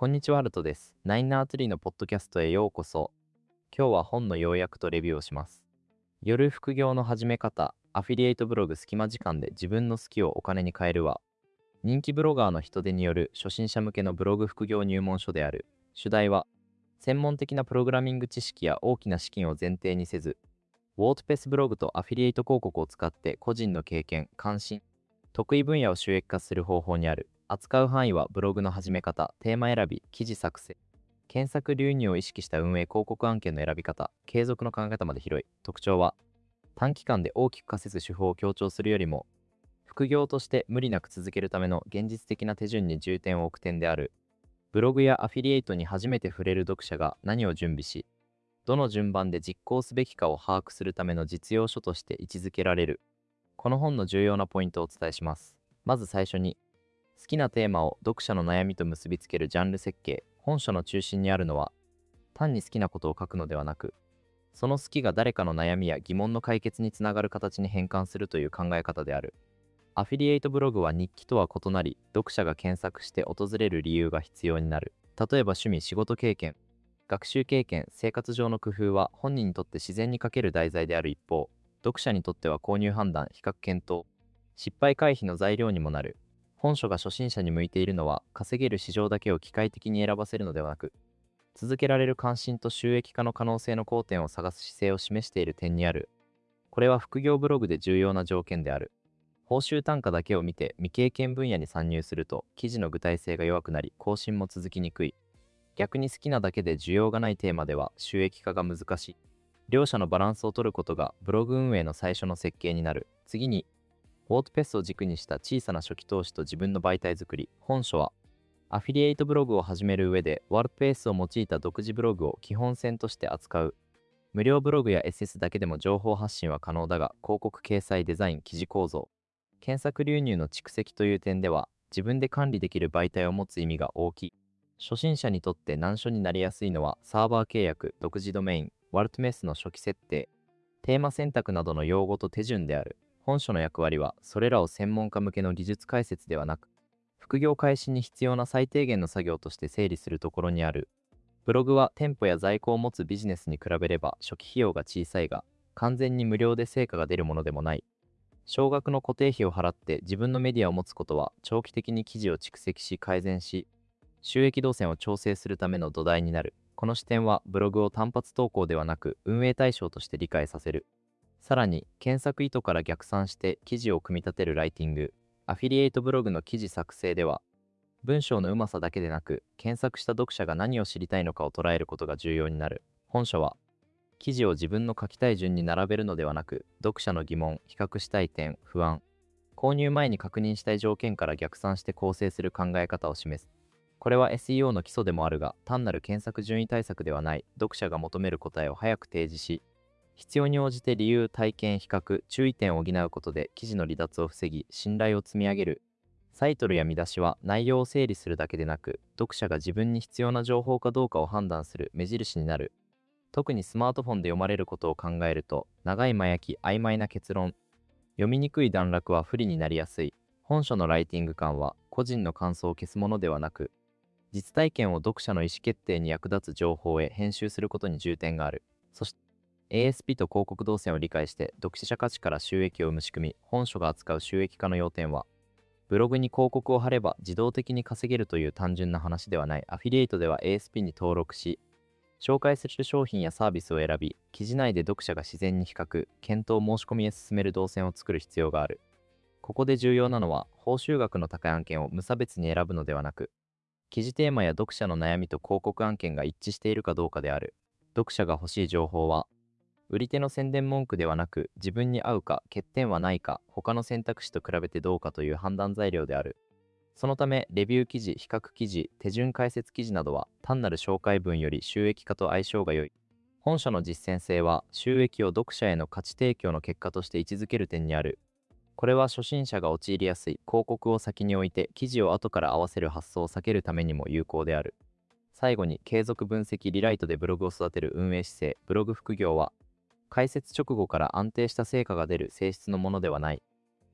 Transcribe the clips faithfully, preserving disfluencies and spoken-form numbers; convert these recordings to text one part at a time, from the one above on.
こんにちは、ハルトです。ナインナーツリーのポッドキャストへようこそ。今日は本の要約とレビューをします。夜副業の始め方、アフィリエイトブログ隙間時間で自分の好きをお金に変えるは、人気ブロガーの人手による初心者向けのブログ副業入門書である。主題は、専門的なプログラミング知識や大きな資金を前提にせず、ウォードプレスブログとアフィリエイト広告を使って個人の経験、関心、得意分野を収益化する方法にある。扱う範囲はブログの始め方、テーマ選び、記事作成、検索流入を意識した運営広告案件の選び方、継続の考え方まで広い。特徴は、短期間で大きく稼ぐ手法を強調するよりも、副業として無理なく続けるための現実的な手順に重点を置く点である。ブログやアフィリエイトに初めて触れる読者が何を準備し、どの順番で実行すべきかを把握するための実用書として位置づけられる。この本の重要なポイントをお伝えします。まず最初に、好きなテーマを読者の悩みと結びつけるジャンル設計。本書の中心にあるのは、単に好きなことを書くのではなく、その好きが誰かの悩みや疑問の解決につながる形に変換するという考え方である。アフィリエイトブログは日記とは異なり、読者が検索して訪れる理由が必要になる。例えば趣味、仕事経験、学習経験、生活上の工夫は本人にとって自然に書ける題材である一方、読者にとっては購入判断、比較検討、失敗回避の材料にもなる。本書が初心者に向いているのは、稼げる市場だけを機械的に選ばせるのではなく、続けられる関心と収益化の可能性の交点を探す姿勢を示している点にある。これは副業ブログで重要な条件である。報酬単価だけを見て未経験分野に参入すると、記事の具体性が弱くなり、更新も続きにくい。逆に好きなだけで需要がないテーマでは収益化が難しい。両者のバランスを取ることがブログ運営の最初の設計になる。次に、ウォードプレスを軸にした小さな初期投資と自分の媒体作り。本書は、アフィリエイトブログを始める上で、ワードプレスを用いた独自ブログを基本線として扱う。無料ブログや エスエス だけでも情報発信は可能だが、広告掲載、デザイン、記事構造、検索流入の蓄積という点では、自分で管理できる媒体を持つ意味が大きい。初心者にとって難所になりやすいのは、サーバー契約、独自ドメイン、ワードプレスの初期設定、テーマ選択などの用語と手順である。本書の役割は、それらを専門家向けの技術解説ではなく、副業開始に必要な最低限の作業として整理するところにある。ブログは店舗や在庫を持つビジネスに比べれば初期費用が小さいが、完全に無料で成果が出るものでもない。少額の固定費を払って自分のメディアを持つことは、長期的に記事を蓄積し改善し、収益動線を調整するための土台になる。この視点はブログを単発投稿ではなく運営対象として理解させる。さらに、検索意図から逆算して記事を組み立てるライティング、アフィリエイトブログの記事作成では、文章のうまさだけでなく、検索した読者が何を知りたいのかを捉えることが重要になる。本書は、記事を自分の書きたい順に並べるのではなく、読者の疑問、比較したい点、不安、購入前に確認したい条件から逆算して構成する考え方を示す。これは エスイーオー の基礎でもあるが、単なる検索順位対策ではない。読者が求める答えを早く提示し、必要に応じて理由、体験、比較、注意点を補うことで記事の離脱を防ぎ、信頼を積み上げる。タイトルや見出しは内容を整理するだけでなく、読者が自分に必要な情報かどうかを判断する目印になる。特にスマートフォンで読まれることを考えると、長い間焼き、曖昧な結論、読みにくい段落は不利になりやすい。本書のライティング感は、個人の感想を消すものではなく、実体験を読者の意思決定に役立つ情報へ編集することに重点がある。そして、エーエスピー と広告動線を理解して読者価値から収益を生む仕組み。本書が扱う収益化の要点は、ブログに広告を貼れば自動的に稼げるという単純な話ではない。アフィリエイトでは エーエスピー に登録し、紹介する商品やサービスを選び、記事内で読者が自然に比較、検討申し込みへ進める動線を作る必要がある。ここで重要なのは、報酬額の高い案件を無差別に選ぶのではなく、記事テーマや読者の悩みと広告案件が一致しているかどうかである。読者が欲しい情報は、売り手の宣伝文句ではなく、自分に合うか、欠点はないか、他の選択肢と比べてどうかという判断材料である。そのため、レビュー記事、比較記事、手順解説記事などは、単なる紹介文より収益化と相性が良い。本書の実践性は、収益を読者への価値提供の結果として位置づける点にある。これは初心者が陥りやすい広告を先に置いて記事を後から合わせる発想を避けるためにも有効である。最後に、継続分析リライトでブログを育てる運営姿勢。ブログ副業は、開設直後から安定した成果が出る性質のものではない。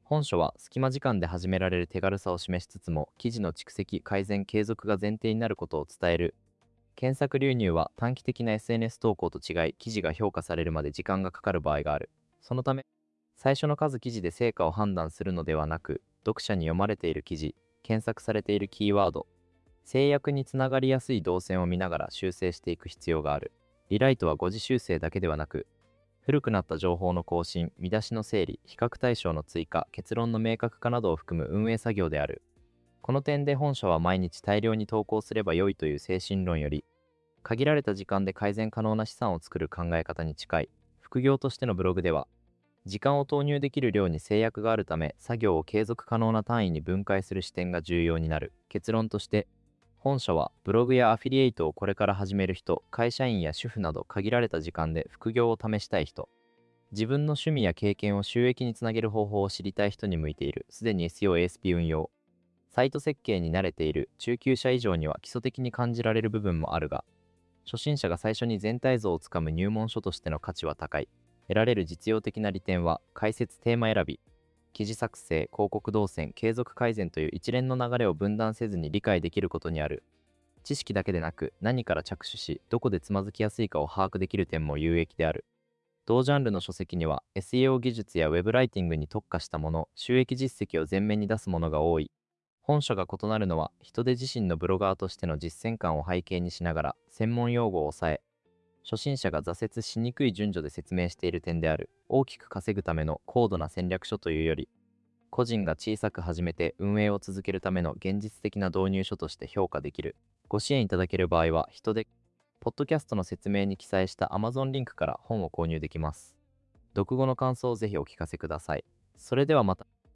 本書は隙間時間で始められる手軽さを示しつつも、記事の蓄積、改善、継続が前提になることを伝える。検索流入は短期的な エスエヌエス 投稿と違い、記事が評価されるまで時間がかかる場合がある。そのため、最初の数記事で成果を判断するのではなく、読者に読まれている記事、検索されているキーワード、制約につながりやすい動線を見ながら修正していく必要がある。リライトは誤字修正だけではなく、古くなった情報の更新、見出しの整理、比較対象の追加、結論の明確化などを含む運営作業である。この点で本書は毎日大量に投稿すれば良いという精神論より、限られた時間で改善可能な資産を作る考え方に近い。副業としてのブログでは、時間を投入できる量に制約があるため、作業を継続可能な単位に分解する視点が重要になる。結論として、本書はブログやアフィリエイトをこれから始める人、会社員や主婦など限られた時間で副業を試したい人、自分の趣味や経験を収益につなげる方法を知りたい人に向いている。すでに エスイーオー、エーエスピー 運用、サイト設計に慣れている中級者以上には基礎的に感じられる部分もあるが、初心者が最初に全体像をつかむ入門書としての価値は高い。得られる実用的な利点は、解説、テーマ選び、記事作成、広告動線、継続改善という一連の流れを分断せずに理解できることにある。知識だけでなく、何から着手し、どこでつまずきやすいかを把握できる点も有益である。同ジャンルの書籍には エスイーオー 技術やウェブライティングに特化したもの、収益実績を前面に出すものが多い。本書が異なるのは、人手自身のブロガーとしての実践感を背景にしながら、専門用語を抑え、初心者が挫折しにくい順序で説明している点である。大きく稼ぐための高度な戦略書というより、個人が小さく始めて運営を続けるための現実的な導入書として評価できる。ご支援いただける場合は、人で、ポッドキャストの説明に記載した Amazon リンクから本を購入できます。読後の感想をぜひお聞かせください。それではまた。